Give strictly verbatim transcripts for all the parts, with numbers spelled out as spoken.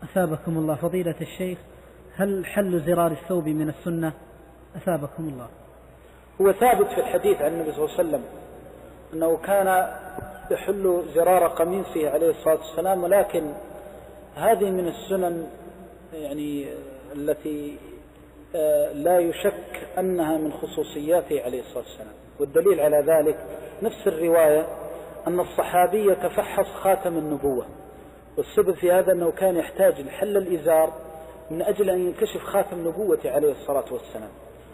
أثابكم الله فضيلة الشيخ، هل حل زرار الثوب من السنة؟ أثابكم الله. هو ثابت في الحديث عن النبي صلى الله عليه وسلم أنه كان يحل زرار قميصه عليه الصلاة والسلام، ولكن هذه من السنن يعني التي لا يشك أنها من خصوصياته عليه الصلاة والسلام. والدليل على ذلك نفس الرواية أن الصحابي يتفحص خاتم النبوة، والسبب في هذا أنه كان يحتاج لحل الإزار من أجل أن ينكشف خاتم نبوته عليه الصلاة والسلام.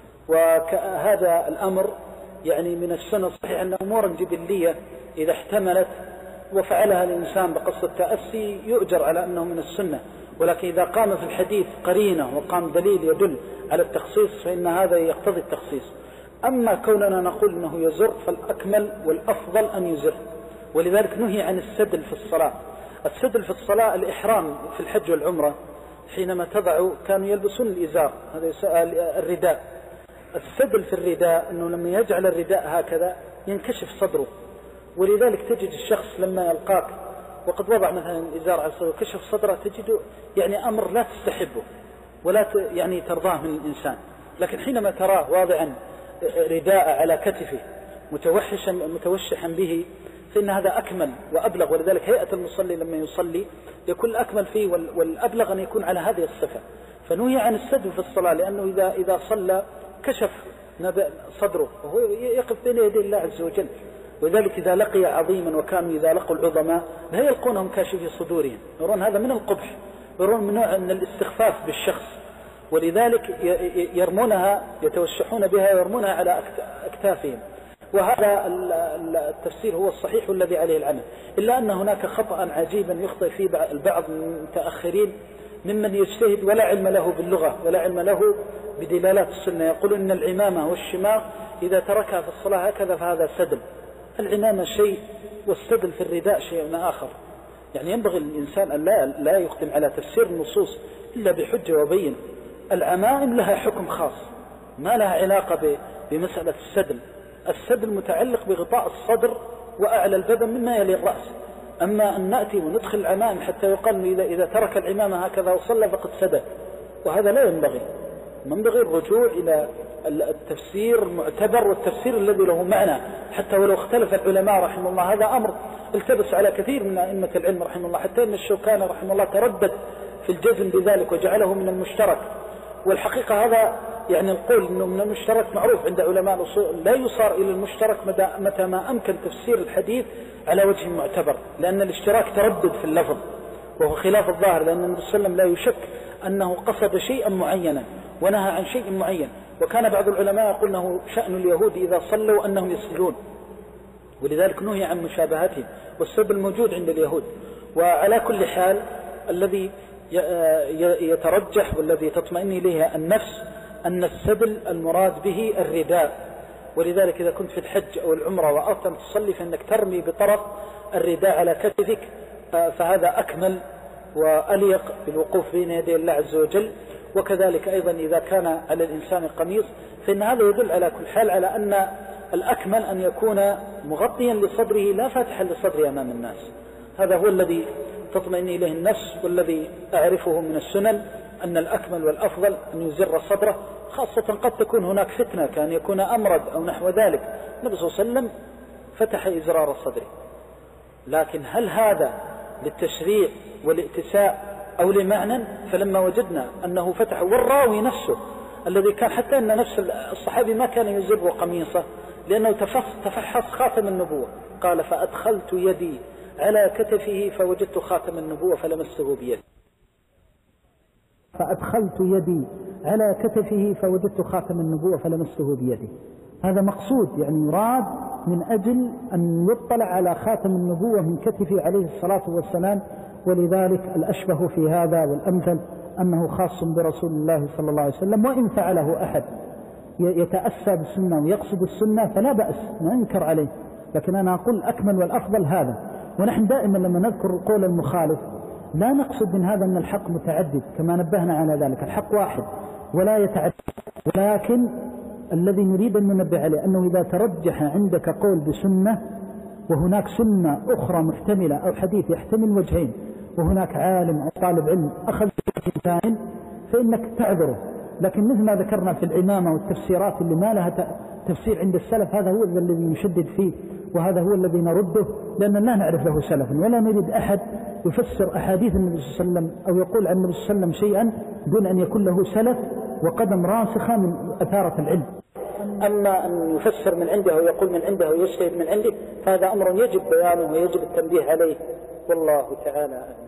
وهذا الأمر يعني من السنة صحيح أن أمورا جبلية إذا احتملت وفعلها الإنسان بقصد التأسي يؤجر على أنه من السنة، ولكن إذا قام في الحديث قرينة وقام دليل يدل على التخصيص فإن هذا يقتضي التخصيص. أما كوننا نقول أنه يزر فالأكمل والأفضل أن يزر، ولذلك نهي عن السدل في الصلاة. السدل في الصلاة الإحرام في الحج والعمرة حينما تضع كانوا يلبسون الإزار، هذا سؤال الرداء. السدل في الرداء أنه لما يجعل الرداء هكذا ينكشف صدره، ولذلك تجد الشخص لما يلقاك وقد وضع مثلا الإزار على صدره وكشف صدره تجده يعني أمر لا تستحبه ولا يعني ترضاه من الإنسان. لكن حينما تراه واضعا رداء على كتفه متوحشا متوشحا به فإن هذا أكمل وأبلغ، ولذلك هيئة المصلي لما يصلي يكون الأكمل فيه والأبلغ أن يكون على هذه الصفة. فنهي عن السدل في الصلاة لأنه إذا إذا صلى كشف صدره وهو يقف بين يدي الله عز وجل. وذلك إذا لقي عظيما وكانوا إذا لقوا العظماء لا يلقونهم كاشفي صدورهم، يرون هذا من القبح، يرون من نوع من الاستخفاف بالشخص، ولذلك يرمونها يتوشحون بها ويرمونها على أكتافهم. وهذا التفسير هو الصحيح والذي عليه العمل، إلا أن هناك خطأ عجيبا يخطئ فيه البعض من المتأخرين ممن يجتهد ولا علم له باللغة ولا علم له بدلالات السنة، يقول إن العمامة والشماغ إذا تركها في الصلاة هكذا فهذا سدل. العمامة شيء والسدل في الرداء شيء آخر. يعني ينبغي الإنسان أن لا, لا يقدم على تفسير النصوص إلا بحجة وبين. العمائم لها حكم خاص ما لها علاقة بمسألة السدل. السدل متعلق بغطاء الصدر وأعلى البدن مما يلي الرأس. أما أن نأتي وندخل العمائم حتى يقال إذا, إذا ترك العمامة هكذا وصلى فقد سدد، وهذا لا ينبغي. ينبغي الرجوع إلى التفسير المعتبر والتفسير الذي له معنى، حتى ولو اختلف العلماء رحمه الله. هذا أمر التبس على كثير من أئمة العلم رحمه الله، حتى أن الشوكاني رحمه الله تردد في الجزم بذلك وجعله من المشترك. والحقيقة هذا يعني القول أنه من المشترك معروف عند علماء الأصول، لا يصار إلى المشترك متى ما أمكن تفسير الحديث على وجه معتبر، لأن الاشتراك تردد في اللفظ وهو خلاف الظاهر، لأن النبي صلى الله عليه وسلم لا يشك أنه قصد شيئا معينا ونهى عن شيء معين. وكان بعض العلماء يقول أنه شأن اليهود إذا صلوا أنهم يسجدون، ولذلك نهي عن مشابهتهم، والسبب الموجود عند اليهود. وعلى كل حال الذي يترجح والذي تطمئن إليه النفس أن السبل المراد به الرداء. ولذلك إذا كنت في الحج أو العمرة وأردت أن تصلي فإنك ترمي بطرف الرداء على كتفك، فهذا أكمل وأليق بالوقوف بين يدي الله عز وجل. وكذلك أيضا إذا كان على الإنسان قميص فإن هذا يدل على كل حال على أن الأكمل أن يكون مغطيا لصدره لا فاتحا لصدره أمام الناس. هذا هو الذي تطمئن إليه النفس والذي أعرفه من السنن، أن الأكمل والأفضل أن يزر صدره، خاصة قد تكون هناك فتنة كان يكون أمرض أو نحو ذلك. النبي صلى الله عليه وسلم فتح إزرار صدره، لكن هل هذا للتشريع والائتساء أو لمعنى؟ فلما وجدنا أنه فتح، والراوي نفسه الذي كان حتى أن نفس الصحابي ما كان يزر قميصه لأنه تفحص خاتم النبوة، قال فأدخلت يدي على كتفه فوجدت خاتم النبوة فلمسه بيدي فأدخلت يدي على كتفه فوجدت خاتم النبوة فلمسه بيدي. هذا مقصود، يعني يراد من أجل أن يطلع على خاتم النبوة من كتفه عليه الصلاة والسلام. ولذلك الأشبه في هذا والأمثل أنه خاص برسول الله صلى الله عليه وسلم، وإن فعله أحد يتأسى بالسنة ويقصد السنة فلا بأس، ما ينكر عليه. لكن أنا أقول أكمل والأفضل هذا. ونحن دائما لما نذكر قول المخالف لا نقصد من هذا أن الحق متعدد، كما نبهنا على ذلك، الحق واحد ولا يتعدد. ولكن الذي نريد أن ننبه عليه أنه إذا ترجح عندك قول بسنة وهناك سنة أخرى محتملة أو حديث يحتمل وجهين وهناك عالم أو طالب علم أخذ بإنسان فإنك تعذره. لكن مثل ما ذكرنا في العمامة والتفسيرات اللي ما لها تفسير عند السلف، هذا هو الذي يشدد فيه، وهذا هو الذي نرده، لأن لا نعرف له سلف، ولا نريد أحد يفسر أحاديث النبي صلى الله عليه وسلم أو يقول عن النبي صلى الله عليه وسلم شيئا دون أن يكون له سلف وقدم راسخة من أثارة العلم. أما أن يفسر من عنده ويقول من عنده ويجتهد من عنده، فهذا أمر يجب بيانه ويجب التنبيه عليه، والله تعالى أعلم.